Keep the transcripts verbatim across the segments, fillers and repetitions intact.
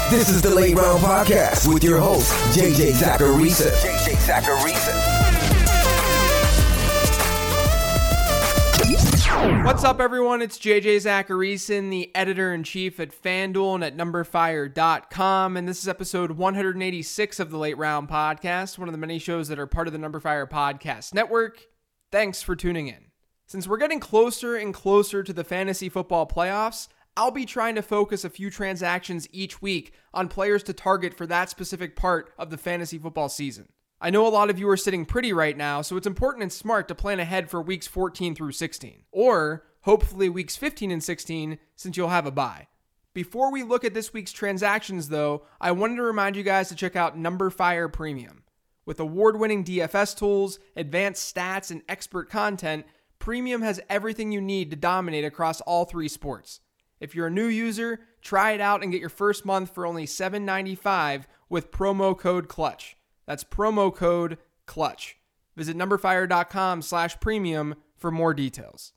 This is the Late Round Podcast with your host, J J Zachariason. J J Zachariason. What's up, everyone? It's J J Zachariason, the editor-in-chief at FanDuel and at number fire dot com, and this is episode one eighty-six of the Late Round Podcast, one of the many shows that are part of the Number Fire Podcast Network. Thanks for tuning in. Since we're getting closer and closer to the fantasy football playoffs, I'll be trying to focus a few transactions each week on players to target for that specific part of the fantasy football season. I know a lot of you are sitting pretty right now, so it's important and smart to plan ahead for weeks fourteen through sixteen, or hopefully weeks fifteen and sixteen since you'll have a bye. Before we look at this week's transactions though, I wanted to remind you guys to check out Number Fire Premium. With award-winning D F S tools, advanced stats, and expert content, Premium has everything you need to dominate across all three sports. If you're a new user, try it out and get your first month for only seven ninety-five with promo code CLUTCH. That's promo code CLUTCH. Visit numberfire.com slash premium for more details.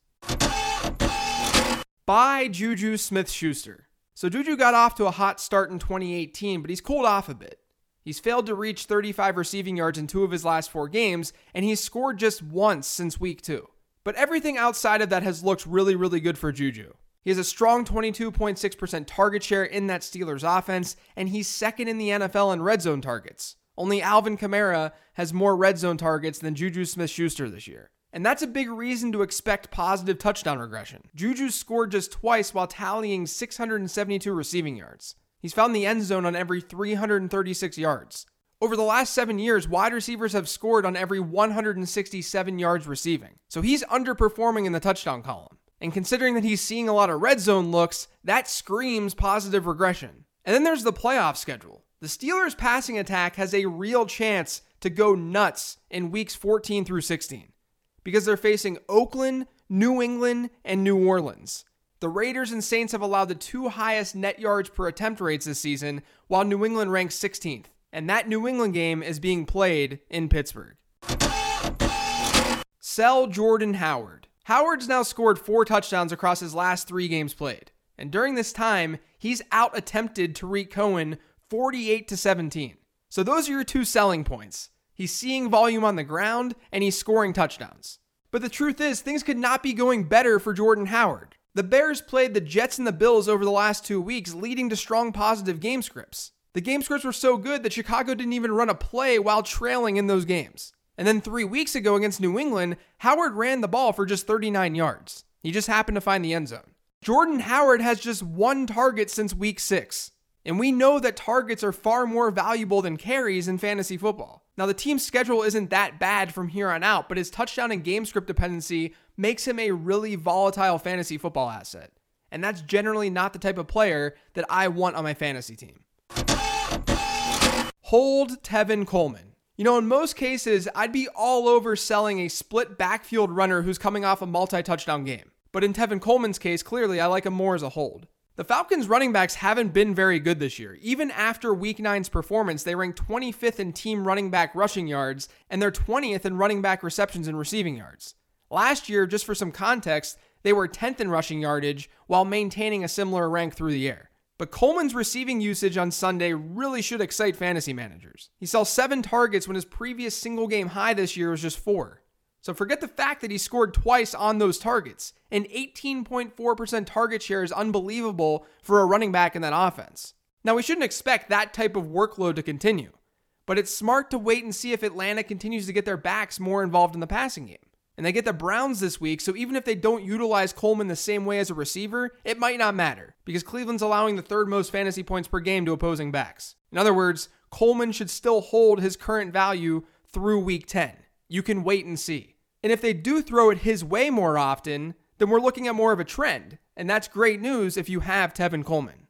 Buy Juju Smith-Schuster. So Juju got off to a hot start in twenty eighteen, but he's cooled off a bit. He's failed to reach thirty-five receiving yards in two of his last four games, and he's scored just once since week two. But everything outside of that has looked really, really good for Juju. He has a strong twenty-two point six percent target share in that Steelers offense, and he's second in the N F L in red zone targets. Only Alvin Kamara has more red zone targets than Juju Smith-Schuster this year. And that's a big reason to expect positive touchdown regression. Juju scored just twice while tallying six hundred seventy-two receiving yards. He's found the end zone on every three hundred thirty-six yards. Over the last seven years, wide receivers have scored on every one hundred sixty-seven yards receiving. So he's underperforming in the touchdown column. And considering that he's seeing a lot of red zone looks, that screams positive regression. And then there's the playoff schedule. The Steelers' passing attack has a real chance to go nuts in weeks fourteen through sixteen because they're facing Oakland, New England, and New Orleans. The Raiders and Saints have allowed the two highest net yards per attempt rates this season, while New England ranks sixteenth. And that New England game is being played in Pittsburgh. Sell Jordan Howard. Howard's now scored four touchdowns across his last three games played. And during this time, he's out-attempted Tariq Cohen forty-eight to seventeen. So those are your two selling points. He's seeing volume on the ground, and he's scoring touchdowns. But the truth is, things could not be going better for Jordan Howard. The Bears played the Jets and the Bills over the last two weeks, leading to strong positive game scripts. The game scripts were so good that Chicago didn't even run a play while trailing in those games. And then three weeks ago against New England, Howard ran the ball for just thirty-nine yards. He just happened to find the end zone. Jordan Howard has just one target since week six. And we know that targets are far more valuable than carries in fantasy football. Now, the team's schedule isn't that bad from here on out, but his touchdown and game script dependency makes him a really volatile fantasy football asset. And that's generally not the type of player that I want on my fantasy team. Hold Tevin Coleman. You know, in most cases, I'd be all over selling a split backfield runner who's coming off a multi-touchdown game. But in Tevin Coleman's case, clearly, I like him more as a hold. The Falcons running backs haven't been very good this year. Even after week nine's performance, they ranked twenty-fifth in team running back rushing yards, and they're twentieth in running back receptions and receiving yards. Last year, just for some context, they were tenth in rushing yardage while maintaining a similar rank through the air. But Coleman's receiving usage on Sunday really should excite fantasy managers. He saw seven targets when his previous single game high this year was just four. So forget the fact that he scored twice on those targets. An eighteen point four percent target share is unbelievable for a running back in that offense. Now, we shouldn't expect that type of workload to continue, but it's smart to wait and see if Atlanta continues to get their backs more involved in the passing game. And they get the Browns this week, so even if they don't utilize Coleman the same way as a receiver, it might not matter, because Cleveland's allowing the third most fantasy points per game to opposing backs. In other words, Coleman should still hold his current value through week ten. You can wait and see. And if they do throw it his way more often, then we're looking at more of a trend. And that's great news if you have Tevin Coleman.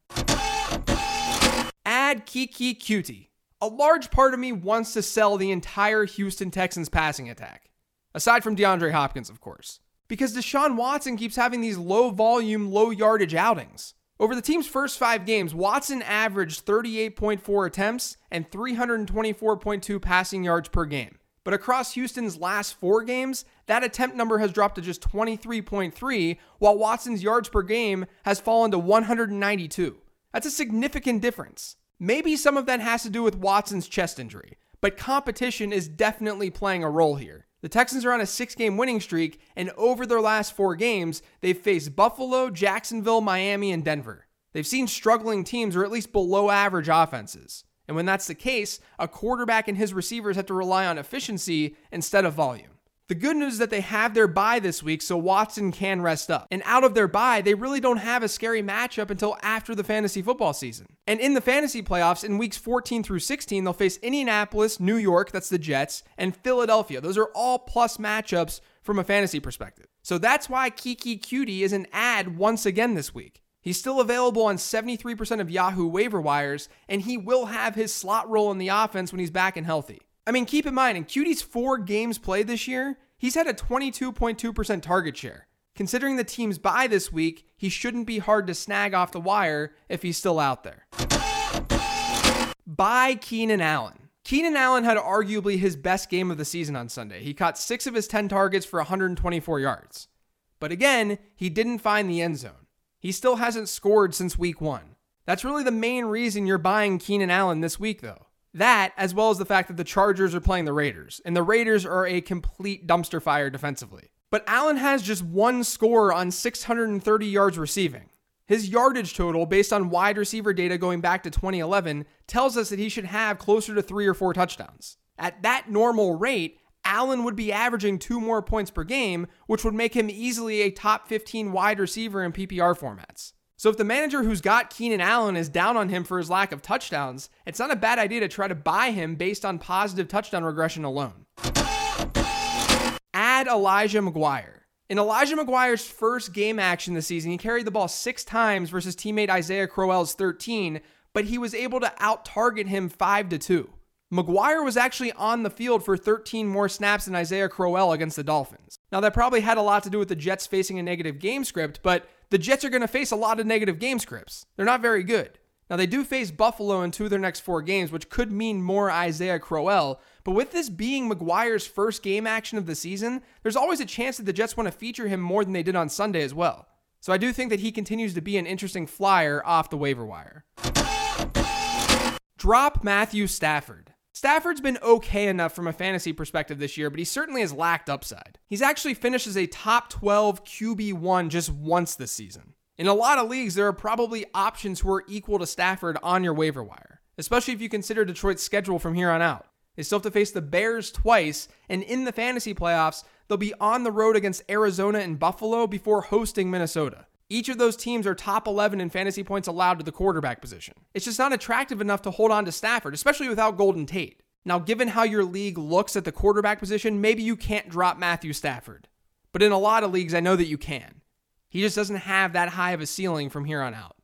Add Keke Coutee. A large part of me wants to sell the entire Houston Texans passing attack. Aside from DeAndre Hopkins, of course. Because Deshaun Watson keeps having these low volume, low yardage outings. Over the team's first five games, Watson averaged thirty-eight point four attempts and three hundred twenty-four point two passing yards per game. But across Houston's last four games, that attempt number has dropped to just twenty-three point three, while Watson's yards per game has fallen to one hundred ninety-two. That's a significant difference. Maybe some of that has to do with Watson's chest injury, but competition is definitely playing a role here. The Texans are on a six-game winning streak, and over their last four games, they've faced Buffalo, Jacksonville, Miami, and Denver. They've seen struggling teams or at least below-average offenses. And when that's the case, a quarterback and his receivers have to rely on efficiency instead of volume. The good news is that they have their bye this week, so Watson can rest up. And out of their bye, they really don't have a scary matchup until after the fantasy football season. And in the fantasy playoffs, in weeks fourteen through sixteen, they'll face Indianapolis, New York, that's the Jets, and Philadelphia. Those are all plus matchups from a fantasy perspective. So that's why Keke Coutee is an ad once again this week. He's still available on seventy-three percent of Yahoo waiver wires, and he will have his slot role in the offense when he's back and healthy. I mean, keep in mind, in Coutee's four games played this year, he's had a twenty-two point two percent target share. Considering the team's bye this week, he shouldn't be hard to snag off the wire if he's still out there. Buy Keenan Allen. Keenan Allen had arguably his best game of the season on Sunday. He caught six of his ten targets for one hundred twenty-four yards. But again, he didn't find the end zone. He still hasn't scored since week one. That's really the main reason you're buying Keenan Allen this week, though. That, as well as the fact that the Chargers are playing the Raiders, and the Raiders are a complete dumpster fire defensively. But Allen has just one score on six hundred thirty yards receiving. His yardage total, based on wide receiver data going back to twenty eleven, tells us that he should have closer to three or four touchdowns. At that normal rate, Allen would be averaging two more points per game, which would make him easily a top fifteen wide receiver in P P R formats. So if the manager who's got Keenan Allen is down on him for his lack of touchdowns, it's not a bad idea to try to buy him based on positive touchdown regression alone. Add Elijah McGuire. In Elijah McGuire's first game action this season, he carried the ball six times versus teammate Isaiah Crowell's thirteen, but he was able to out-target him five to two. McGuire was actually on the field for thirteen more snaps than Isaiah Crowell against the Dolphins. Now, that probably had a lot to do with the Jets facing a negative game script, but the Jets are going to face a lot of negative game scripts. They're not very good. Now, they do face Buffalo in two of their next four games, which could mean more Isaiah Crowell, but with this being McGuire's first game action of the season, there's always a chance that the Jets want to feature him more than they did on Sunday as well. So I do think that he continues to be an interesting flyer off the waiver wire. Drop Matthew Stafford. Stafford's been okay enough from a fantasy perspective this year, but he certainly has lacked upside. He's actually finished as a top twelve Q B one just once this season. In a lot of leagues, there are probably options who are equal to Stafford on your waiver wire, especially if you consider Detroit's schedule from here on out. They still have to face the Bears twice, and in the fantasy playoffs, they'll be on the road against Arizona and Buffalo before hosting Minnesota. Each of those teams are top eleven in fantasy points allowed to the quarterback position. It's just not attractive enough to hold on to Stafford, especially without Golden Tate. Now, given how your league looks at the quarterback position, maybe you can't drop Matthew Stafford. But in a lot of leagues, I know that you can. He just doesn't have that high of a ceiling from here on out.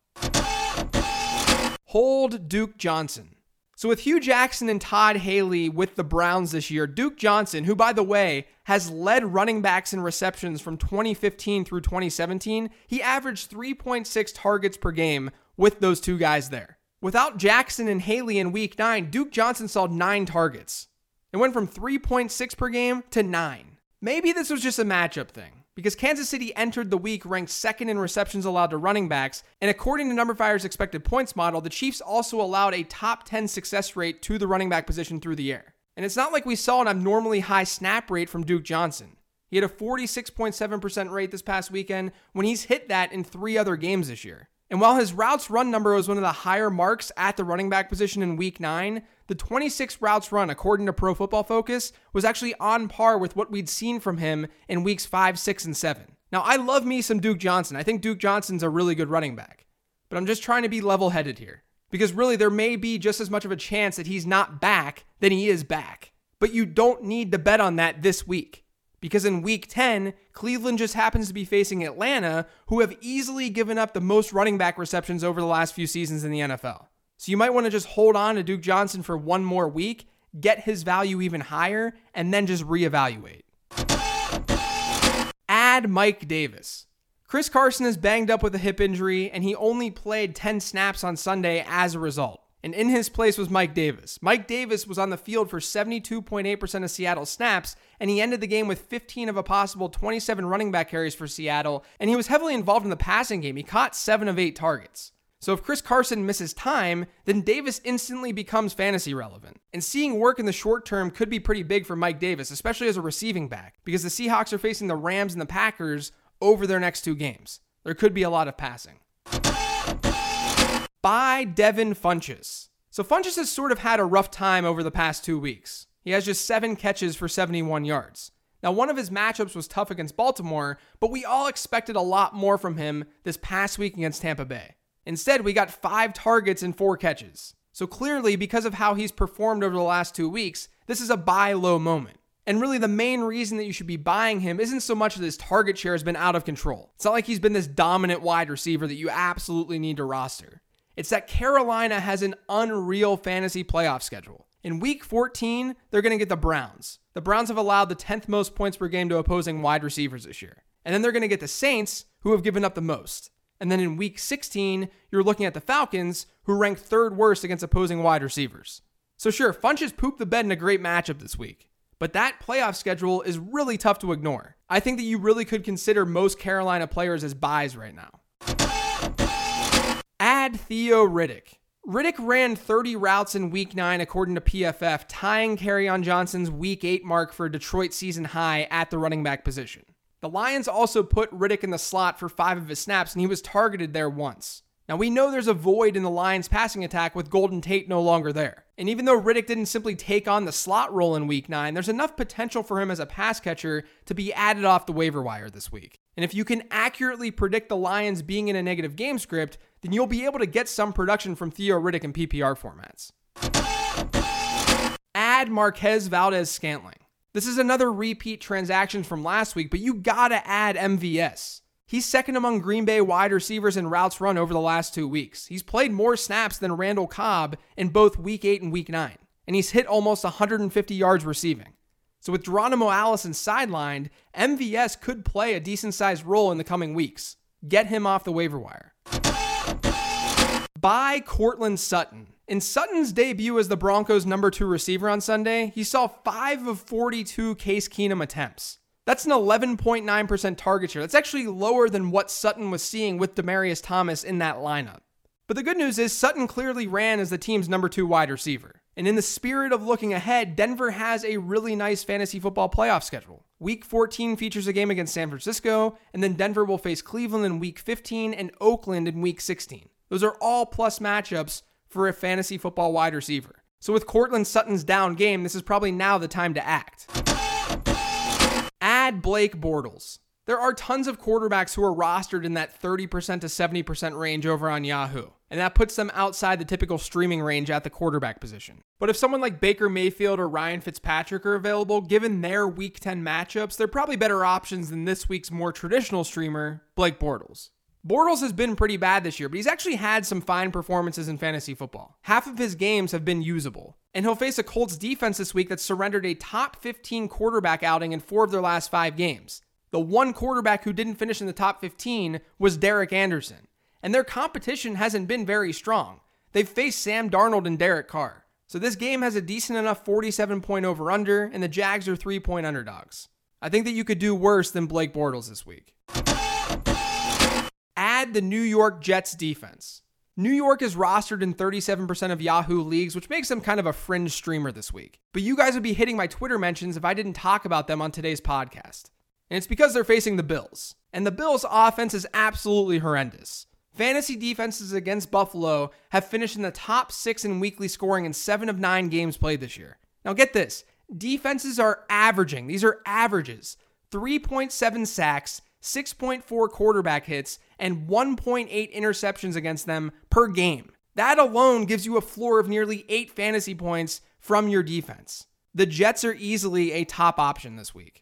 Hold Duke Johnson. So with Hugh Jackson and Todd Haley with the Browns this year, Duke Johnson, who by the way has led running backs in receptions from twenty fifteen through twenty seventeen, he averaged three point six targets per game with those two guys there. Without Jackson and Haley in week nine, Duke Johnson saw nine targets. It went from three point six per game to nine. Maybe this was just a matchup thing, because Kansas City entered the week ranked second in receptions allowed to running backs, and according to NumberFire's expected points model, the Chiefs also allowed a top ten success rate to the running back position through the air. And it's not like we saw an abnormally high snap rate from Duke Johnson. He had a forty-six point seven percent rate this past weekend when he's hit that in three other games this year. And while his routes run number was one of the higher marks at the running back position in week nine, the twenty-six routes run, according to Pro Football Focus, was actually on par with what we'd seen from him in weeks five, six, and seven. Now, I love me some Duke Johnson. I think Duke Johnson's a really good running back. But I'm just trying to be level-headed here. Because really, there may be just as much of a chance that he's not back than he is back. But you don't need to bet on that this week. Because in week ten, Cleveland just happens to be facing Atlanta, who have easily given up the most running back receptions over the last few seasons in the N F L. So you might want to just hold on to Duke Johnson for one more week, get his value even higher, and then just reevaluate. Add Mike Davis. Chris Carson is banged up with a hip injury, and he only played ten snaps on Sunday as a result. And in his place was Mike Davis. Mike Davis was on the field for seventy-two point eight percent of Seattle's snaps, and he ended the game with fifteen of a possible twenty-seven running back carries for Seattle, and he was heavily involved in the passing game. He caught seven of eight targets. So if Chris Carson misses time, then Davis instantly becomes fantasy relevant. And seeing work in the short term could be pretty big for Mike Davis, especially as a receiving back, because the Seahawks are facing the Rams and the Packers over their next two games. There could be a lot of passing. Buy Devin Funchess. So Funchess has sort of had a rough time over the past two weeks. He has just seven catches for seventy-one yards. Now, one of his matchups was tough against Baltimore, but we all expected a lot more from him this past week against Tampa Bay. Instead, we got five targets and four catches. So clearly, because of how he's performed over the last two weeks, this is a buy low moment. And really, the main reason that you should be buying him isn't so much that his target share has been out of control. It's not like he's been this dominant wide receiver that you absolutely need to roster. It's that Carolina has an unreal fantasy playoff schedule. In week fourteen, they're going to get the Browns. The Browns have allowed the tenth most points per game to opposing wide receivers this year. And then they're going to get the Saints, who have given up the most. And then in week sixteen, you're looking at the Falcons, who rank third worst against opposing wide receivers. So sure, Funchess pooped the bed in a great matchup this week. But that playoff schedule is really tough to ignore. I think that you really could consider most Carolina players as buys right now. Add Theo Riddick. Riddick ran thirty routes in week nine according to P F F, tying Kerryon Johnson's week eight mark for a Detroit season high at the running back position. The Lions also put Riddick in the slot for five of his snaps, and he was targeted there once. Now, we know there's a void in the Lions' passing attack with Golden Tate no longer there. And even though Riddick didn't simply take on the slot role in week nine, there's enough potential for him as a pass catcher to be added off the waiver wire this week. And if you can accurately predict the Lions being in a negative game script, then you'll be able to get some production from Theo Riddick in P P R formats. Add Marquez Valdes-Scantling. This is another repeat transaction from last week, but you gotta add M V S. He's second among Green Bay wide receivers in routes run over the last two weeks. He's played more snaps than Randall Cobb in both week eight and week nine, and he's hit almost one hundred fifty yards receiving. So with Geronimo Allison sidelined, M V S could play a decent-sized role in the coming weeks. Get him off the waiver wire. Buy Courtland Sutton. In Sutton's debut as the Broncos' number two receiver on Sunday, he saw five of forty-two Case Keenum attempts. That's an eleven point nine percent target share. That's actually lower than what Sutton was seeing with Demaryius Thomas in that lineup. But the good news is Sutton clearly ran as the team's number two wide receiver. And in the spirit of looking ahead, Denver has a really nice fantasy football playoff schedule. Week fourteen features a game against San Francisco, and then Denver will face Cleveland in week fifteen and Oakland in week sixteen. Those are all plus matchups for a fantasy football wide receiver. So with Courtland Sutton's down game, this is probably now the time to act. Add Blake Bortles. There are tons of quarterbacks who are rostered in that thirty percent to seventy percent range over on Yahoo, and that puts them outside the typical streaming range at the quarterback position. But if someone like Baker Mayfield or Ryan Fitzpatrick are available, given their week ten matchups, they're probably better options than this week's more traditional streamer, Blake Bortles. Bortles has been pretty bad this year, but he's actually had some fine performances in fantasy football. Half of his games have been usable. And he'll face a Colts defense this week that surrendered a top fifteen quarterback outing in four of their last five games. The one quarterback who didn't finish in the top fifteen was Derek Anderson. And their competition hasn't been very strong. They've faced Sam Darnold and Derek Carr. So this game has a decent enough forty-seven point over-under, and the Jags are three-point underdogs. I think that you could do worse than Blake Bortles this week. Add the New York Jets defense. New York is rostered in thirty-seven percent of Yahoo leagues, which makes them kind of a fringe streamer this week. But you guys would be hitting my Twitter mentions if I didn't talk about them on today's podcast. And it's because they're facing the Bills. And the Bills' offense is absolutely horrendous. Fantasy defenses against Buffalo have finished in the top six in weekly scoring in seven of nine games played this year. Now get this, defenses are averaging, these are averages, three point seven sacks, six point four quarterback hits, and one point eight interceptions against them per game. That alone gives you a floor of nearly eight fantasy points from your defense. The Jets are easily a top option this week.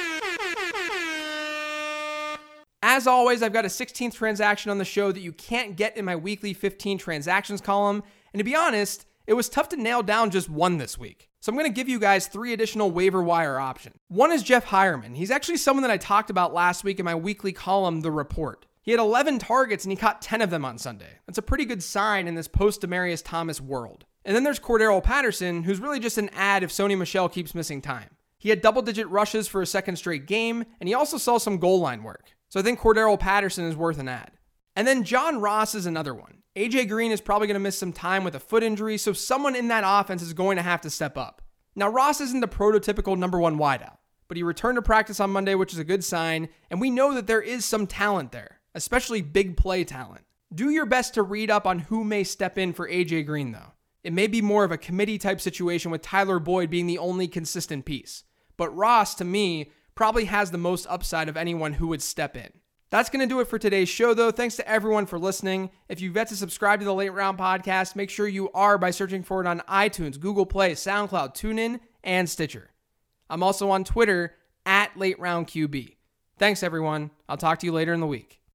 As always, I've got a sixteenth transaction on the show that you can't get in my weekly fifteen transactions column. And to be honest, it was tough to nail down just one this week. So I'm going to give you guys three additional waiver wire options. One is Jeff Hireman. He's actually someone that I talked about last week in my weekly column, The Report. He had eleven targets and he caught ten of them on Sunday. That's a pretty good sign in this post-Demaryius Thomas world. And then there's Cordarrelle Patterson, who's really just an ad if Sony Michel keeps missing time. He had double-digit rushes for a second straight game, and he also saw some goal line work. So I think Cordarrelle Patterson is worth an ad. And then John Ross is another one. A J Green is probably going to miss some time with a foot injury, so someone in that offense is going to have to step up. Now, Ross isn't the prototypical number one wideout, but he returned to practice on Monday, which is a good sign, and we know that there is some talent there, especially big play talent. Do your best to read up on who may step in for A J Green, though. It may be more of a committee-type situation with Tyler Boyd being the only consistent piece, but Ross, to me, probably has the most upside of anyone who would step in. That's going to do it for today's show, though. Thanks to everyone for listening. If you've yet to subscribe to the Late Round Podcast, make sure you are by searching for it on iTunes, Google Play, SoundCloud, TuneIn, and Stitcher. I'm also on Twitter, at Late Round Q B. Thanks, everyone. I'll talk to you later in the week.